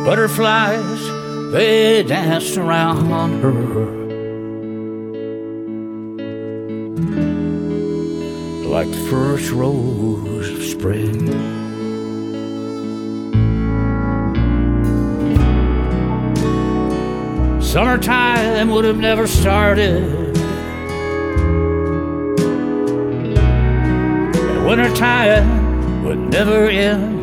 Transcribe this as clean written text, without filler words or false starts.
Butterflies, they danced around her like the first rose of spring. Summertime would have never started, and wintertime would never end.